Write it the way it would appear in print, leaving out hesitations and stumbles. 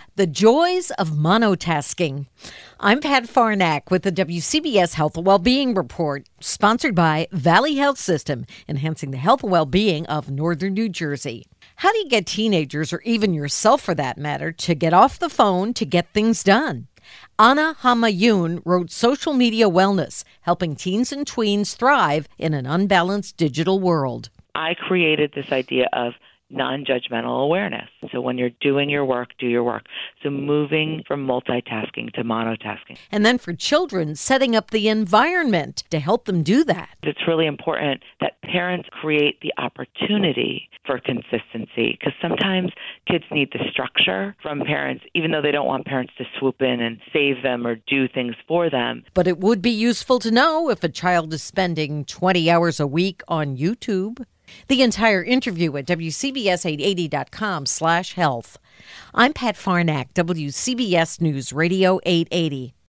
The joys of monotasking. I'm Pat Farnack with the WCBS Health and Wellbeing Report, sponsored by Valley Health System, enhancing the health and well-being of Northern New Jersey. How do you get teenagers, or even yourself for that matter, to get off the phone to get things done? Anna Hamayoun wrote Social Media Wellness, helping teens and tweens thrive in an unbalanced digital world. I created this idea of non-judgmental awareness. So when you're doing your work, do your work. So moving from multitasking to monotasking. And then for children, setting up the environment to help them do that. It's really important that parents create the opportunity for consistency, because sometimes kids need the structure from parents, even though they don't want parents to swoop in and save them or do things for them. But it would be useful to know if a child is spending 20 hours a week on YouTube. The entire interview at WCBS880.com/health. I'm Pat Farnack, WCBS News Radio 880.